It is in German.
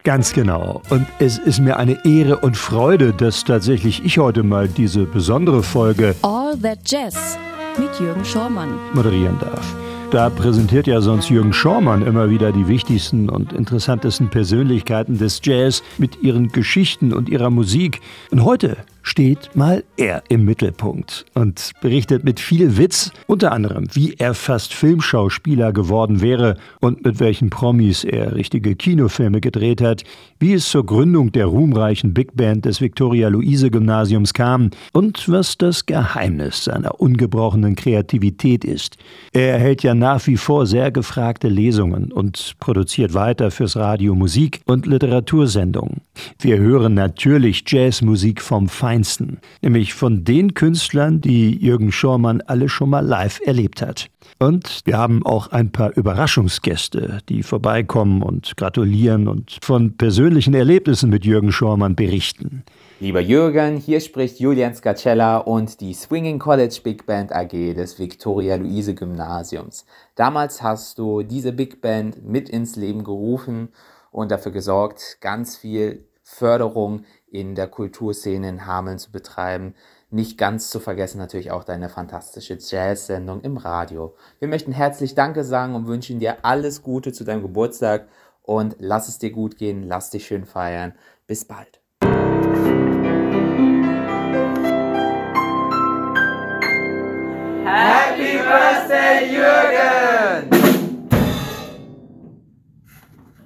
Ganz genau. Und es ist mir eine Ehre und Freude, dass tatsächlich ich heute mal diese besondere Folge All That Jazz mit Jürgen Schormann moderieren darf. Da präsentiert ja sonst Jürgen Schormann immer wieder die wichtigsten und interessantesten Persönlichkeiten des Jazz mit ihren Geschichten und ihrer Musik. Und heute steht mal er im Mittelpunkt und berichtet mit viel Witz, unter anderem, wie er fast Filmschauspieler geworden wäre und mit welchen Promis er richtige Kinofilme gedreht hat, wie es zur Gründung der ruhmreichen Big Band des Viktoria-Luise-Gymnasiums kam und was das Geheimnis seiner ungebrochenen Kreativität ist. Er hält ja nach wie vor sehr gefragte Lesungen und produziert weiter fürs Radio Musik und Literatursendungen. Wir hören natürlich Jazzmusik vom Feinsten, nämlich von den Künstlern, die Jürgen Schormann alle schon mal live erlebt hat. Und wir haben auch ein paar Überraschungsgäste, die vorbeikommen und gratulieren und von persönlichen Erlebnissen mit Jürgen Schormann berichten. Lieber Jürgen, hier spricht Julian Scacella und die Swinging College Big Band AG des Viktoria-Luise-Gymnasiums. Damals hast du diese Big Band mit ins Leben gerufen und dafür gesorgt, ganz viel Förderung in der Kulturszene in Hameln zu betreiben. Nicht ganz zu vergessen natürlich auch deine fantastische Jazz-Sendung im Radio. Wir möchten herzlich Danke sagen und wünschen dir alles Gute zu deinem Geburtstag und lass es dir gut gehen, lass dich schön feiern. Bis bald. Happy Birthday, Jürgen!